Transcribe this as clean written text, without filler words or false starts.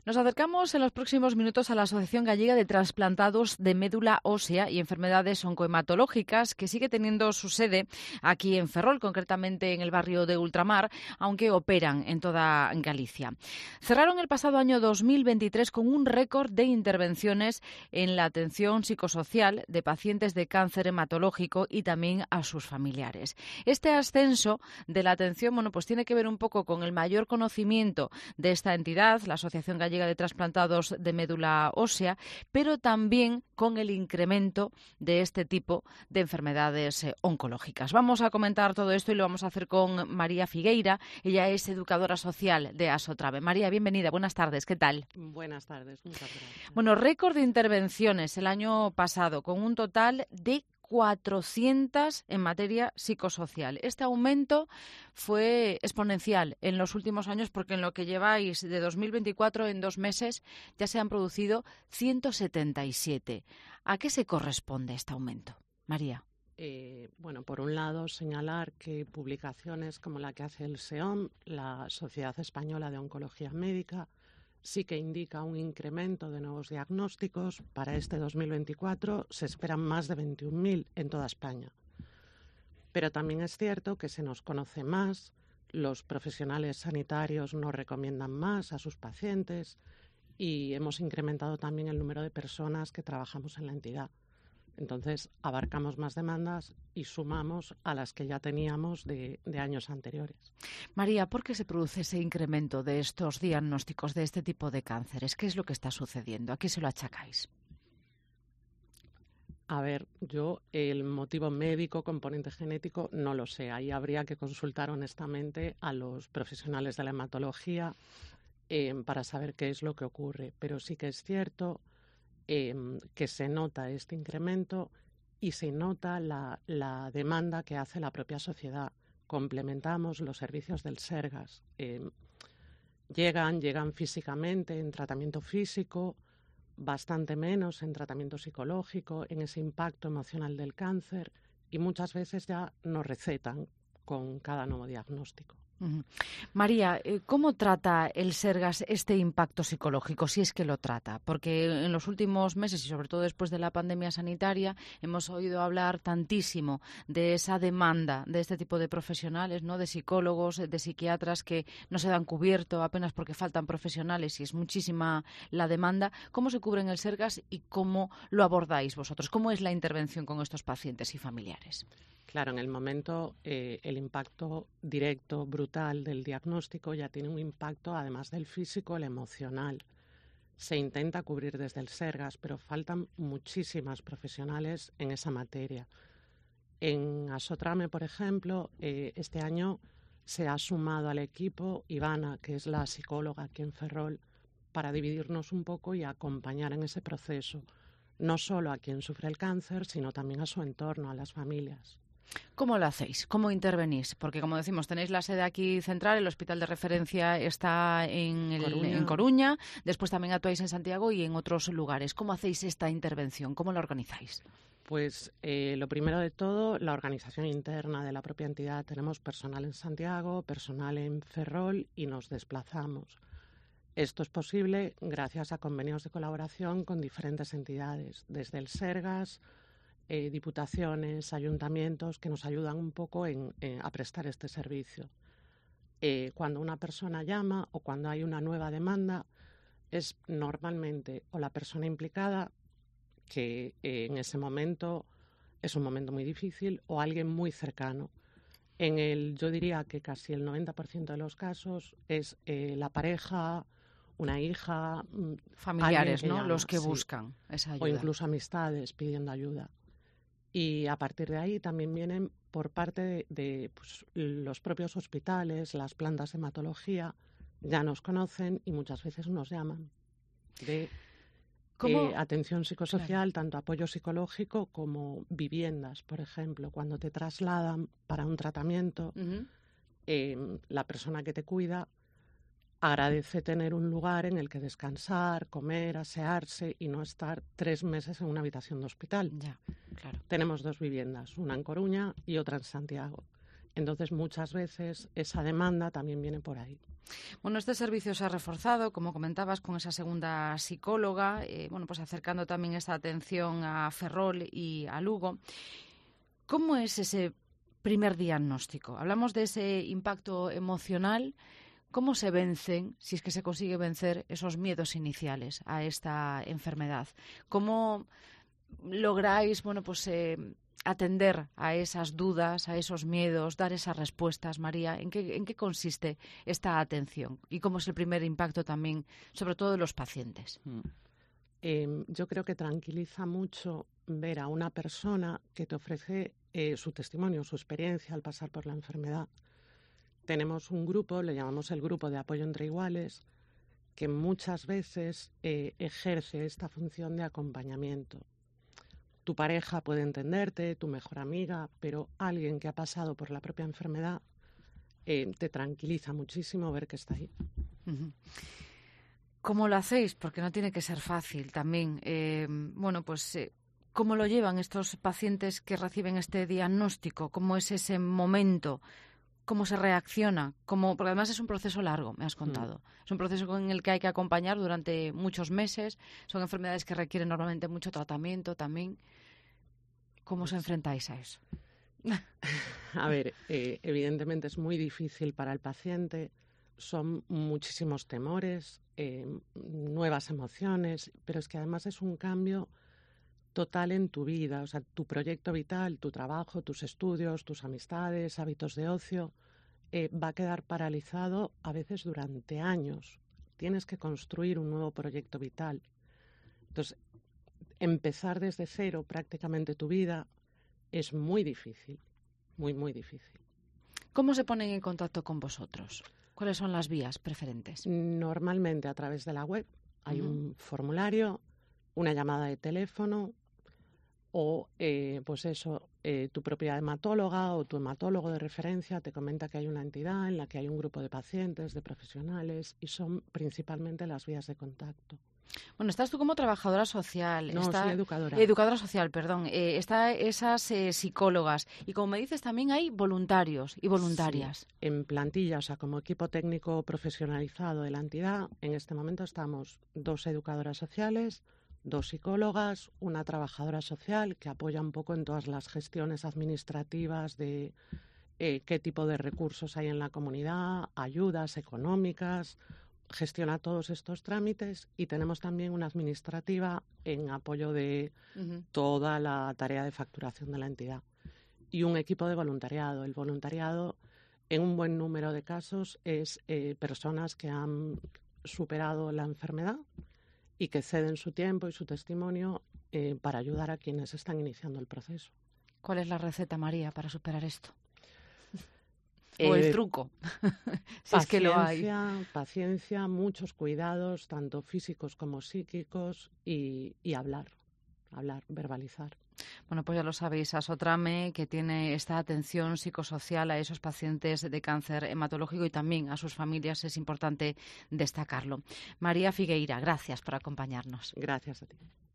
Nos acercamos en los próximos minutos a la Asociación Gallega de Trasplantados de Médula Ósea y Enfermedades Oncohematológicas, que sigue teniendo su sede aquí en Ferrol, concretamente en el barrio de Ultramar, aunque operan en toda Galicia. Cerraron el pasado año 2023 con un récord de intervenciones en la atención psicosocial de pacientes de cáncer hematológico y también a sus familiares. Este ascenso de la atención, pues tiene que ver un poco con el mayor conocimiento de esta entidad, la Asociación Gallega de Trasplantados de Médula Ósea, pero también con el incremento de este tipo de enfermedades oncológicas. Vamos a comentar todo esto y lo vamos a hacer con María Figueira. Ella es educadora social de Asotrave. María, bienvenida. Buenas tardes. ¿Qué tal? Buenas tardes. Muchas gracias. Bueno, récord de intervenciones el año pasado, con un total de 400 en materia psicosocial. Este aumento fue exponencial en los últimos años porque en lo que lleváis de 2024, en 2 meses, ya se han producido 177. ¿A qué se corresponde este aumento, María? Bueno, por un lado, señalar que publicaciones como la que hace el SEOM, la Sociedad Española de Oncología Médica, sí que indica un incremento de nuevos diagnósticos. Para este 2024 se esperan más de 21.000 en toda España. Pero también es cierto que se nos conoce más, los profesionales sanitarios nos recomiendan más a sus pacientes y hemos incrementado también el número de personas que trabajamos en la entidad. Entonces, abarcamos más demandas y sumamos a las que ya teníamos de años anteriores. María, ¿por qué se produce ese incremento de estos diagnósticos de este tipo de cánceres? ¿Qué es lo que está sucediendo? ¿A qué se lo achacáis? A ver, yo el motivo médico, componente genético, no lo sé. Ahí habría que consultar honestamente a los profesionales de la hematología para saber qué es lo que ocurre. Pero sí que es cierto que se nota este incremento y se nota la demanda que hace la propia sociedad. Complementamos los servicios del Sergas. Llegan físicamente en tratamiento físico, bastante menos en tratamiento psicológico, en ese impacto emocional del cáncer y muchas veces ya nos recetan con cada nuevo diagnóstico. María, ¿cómo trata el Sergas este impacto psicológico, si es que lo trata? Porque en los últimos meses y sobre todo después de la pandemia sanitaria hemos oído hablar tantísimo de esa demanda de este tipo de profesionales, ¿no? De psicólogos, de psiquiatras que no se dan cubierto apenas porque faltan profesionales y es muchísima la demanda. ¿Cómo se cubre en el Sergas y cómo lo abordáis vosotros? ¿Cómo es la intervención con estos pacientes y familiares? Claro, en el momento el impacto directo, brutal del diagnóstico ya tiene un impacto, además del físico, el emocional. Se intenta cubrir desde el Sergas, pero faltan muchísimas profesionales en esa materia. En Asotrame, por ejemplo, este año se ha sumado al equipo Ivana, que es la psicóloga aquí en Ferrol, para dividirnos un poco y acompañar en ese proceso, no solo a quien sufre el cáncer, sino también a su entorno, a las familias. ¿Cómo lo hacéis? ¿Cómo intervenís? Porque, como decimos, tenéis la sede aquí central, el hospital de referencia está en Coruña, después también actuáis en Santiago y en otros lugares. ¿Cómo hacéis esta intervención? ¿Cómo la organizáis? Pues lo primero de todo, la organización interna de la propia entidad. Tenemos personal en Santiago, personal en Ferrol y nos desplazamos. Esto es posible gracias a convenios de colaboración con diferentes entidades, desde el Sergas, diputaciones, ayuntamientos, que nos ayudan un poco a prestar este servicio. Cuando una persona llama o cuando hay una nueva demanda, es normalmente o la persona implicada, que en ese momento es un momento muy difícil, o alguien muy cercano. Yo diría que casi el 90% de los casos es la pareja, una hija, Familiares, que ¿no? llama, Los que sí, buscan esa ayuda. o incluso amistades pidiendo ayuda. Y a partir de ahí también vienen por parte de pues, los propios hospitales, las plantas de hematología, ya nos conocen y muchas veces nos llaman de atención psicosocial, Claro. tanto apoyo psicológico como viviendas, por ejemplo. Cuando te trasladan para un tratamiento, la persona que te cuida agradece tener un lugar en el que descansar, comer, asearse y no estar 3 meses en una habitación de hospital. Ya, claro. Tenemos 2 viviendas, una en Coruña y otra en Santiago. Entonces, muchas veces esa demanda también viene por ahí. Bueno, este servicio se ha reforzado, como comentabas, con esa segunda psicóloga, pues acercando también esta atención a Ferrol y a Lugo. ¿Cómo es ese primer diagnóstico? Hablamos de ese impacto emocional. ¿Cómo se vencen, si es que se consigue vencer, esos miedos iniciales a esta enfermedad? ¿Cómo lográis, atender a esas dudas, a esos miedos, dar esas respuestas, María? ¿En qué consiste esta atención? ¿Y cómo es el primer impacto también, sobre todo de los pacientes? Yo creo que tranquiliza mucho ver a una persona que te ofrece su testimonio, su experiencia al pasar por la enfermedad. Tenemos un grupo, le llamamos el Grupo de Apoyo entre Iguales, que muchas veces ejerce esta función de acompañamiento. Tu pareja puede entenderte, tu mejor amiga, pero alguien que ha pasado por la propia enfermedad te tranquiliza muchísimo ver que está ahí. Uh-huh. ¿Cómo lo hacéis? Porque no tiene que ser fácil también. ¿Cómo lo llevan estos pacientes que reciben este diagnóstico? ¿Cómo es ese momento? ¿Cómo se reacciona? Porque además es un proceso largo, me has contado. Es un proceso en el que hay que acompañar durante muchos meses. Son enfermedades que requieren normalmente mucho tratamiento también. ¿Cómo os enfrentáis a eso? A ver, evidentemente es muy difícil para el paciente. Son muchísimos temores, nuevas emociones, pero es que además es un cambio total en tu vida, o sea, tu proyecto vital, tu trabajo, tus estudios, tus amistades, hábitos de ocio, va a quedar paralizado a veces durante años. Tienes que construir un nuevo proyecto vital. Entonces, empezar desde cero prácticamente tu vida es muy difícil, muy, muy difícil. ¿Cómo se ponen en contacto con vosotros? ¿Cuáles son las vías preferentes? Normalmente a través de la web hay un formulario, una llamada de teléfono o, tu propia hematóloga o tu hematólogo de referencia te comenta que hay una entidad en la que hay un grupo de pacientes, de profesionales, y son principalmente las vías de contacto. Bueno, estás tú como trabajadora social. No, soy educadora. Educadora social, perdón. Está esas psicólogas. Y como me dices, también hay voluntarios y voluntarias. Sí, en plantilla, o sea, como equipo técnico profesionalizado de la entidad, en este momento estamos 2 educadoras sociales, 2 psicólogas, una trabajadora social que apoya un poco en todas las gestiones administrativas de qué tipo de recursos hay en la comunidad, ayudas económicas, gestiona todos estos trámites, y tenemos también una administrativa en apoyo de toda la tarea de facturación de la entidad y un equipo de voluntariado. El voluntariado, en un buen número de casos, es personas que han superado la enfermedad y que ceden su tiempo y su testimonio para ayudar a quienes están iniciando el proceso. ¿Cuál es la receta, María, para superar esto? O el truco, si es que lo hay. Paciencia, muchos cuidados, tanto físicos como psíquicos, y hablar, verbalizar. Bueno, pues ya lo sabéis, Asotrame, que tiene esta atención psicosocial a esos pacientes de cáncer hematológico y también a sus familias, es importante destacarlo. María Figueira, gracias por acompañarnos. Gracias a ti.